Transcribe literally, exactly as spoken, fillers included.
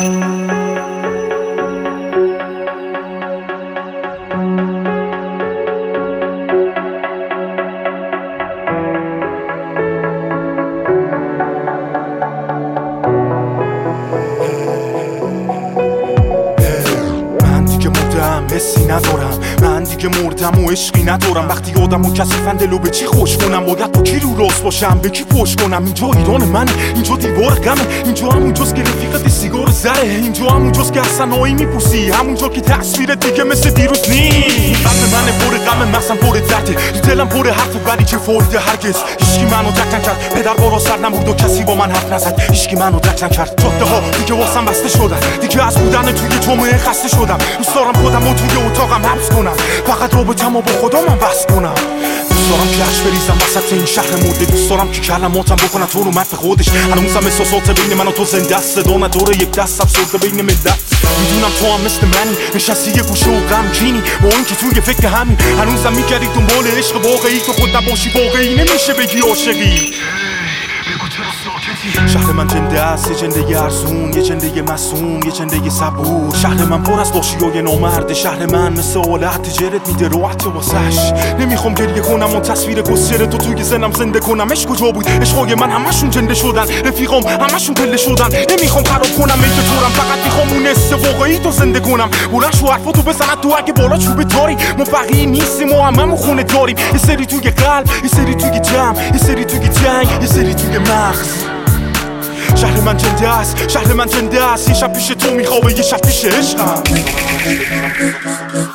حسی ندارم، من دیگه مردم و عشقی ندارم. وقتی آدمو کثیفن دلو به چی خوش کنم؟ باید با کی رو راست باشم، به کی پشت کنم؟ اینجا ایران منه، اینجا دیوار غمه، اینجا همونجاست که رفیقت سیگار زره، اینجا همونجاست که اصلا آیی میپوسی، همونجا که تصویر دیگه مثل دیروز نی. قلب من پر غمه، مثلا پر درده، دلم پر حرف ولی که فایده هرگز. هیچکی منو درک نکرد، پدر بارا سر نمود و کسی با من حرف نزد. هیچکی منو درک نکرد، جاده ها دیگه واسم بسته شدن، دیگه از بودن توی جامعه خسته شدم. دوست دارم خودمو توی اتاقم حبس کنم، فقط رابطه‌مو با خدا من بس کنم. دوست دارم که عشق بریزم وسط این شهر مرده، دوست دارم که کلماتم بکنن تو رو مرد به خودش. هنوزم احساسات بین من و تو زنده است، صدا نداره یک دست افسرده بین ملت. میدونم تو هم مثل منی، نشستی یه گوشه و غمگینی با اینکه توی فکر همین. هنوزم میگردی دنبال عشق واقعی، تو خود نباشی واقعی نمیشه بگی عاشقی. شهر من جنده است، یه جنده ارزون، یه جنده مسئول، یه جنده صبور. شهر من پر از داشیای نامرده، شهر من مثل آلت تجارت میده راحت واسش. نمیخوام گریه کنم و تصویر گسره تو توی ذهنم زنده کنم. عشق کجا بود؟ عشقای من همشون جنده شدن، رفیقام همشون پله شدن. نمیخوام خراب کنم میل تورم، فقط میخوام اون حس واقعی تو زنده کنم. بلند شو حرفاتو بزنن تو اگه بالا چوب تاری. ما فقیری نیستیم و هممون خونه داریم، یه سری توی قلب، یه سری توی جمع، یه سری توی جنگ، یه سری توی مغز. شهر من جنده است، شهر من جنده است. یه شب پیش تو میخوابه، یه شب پیش عشقم.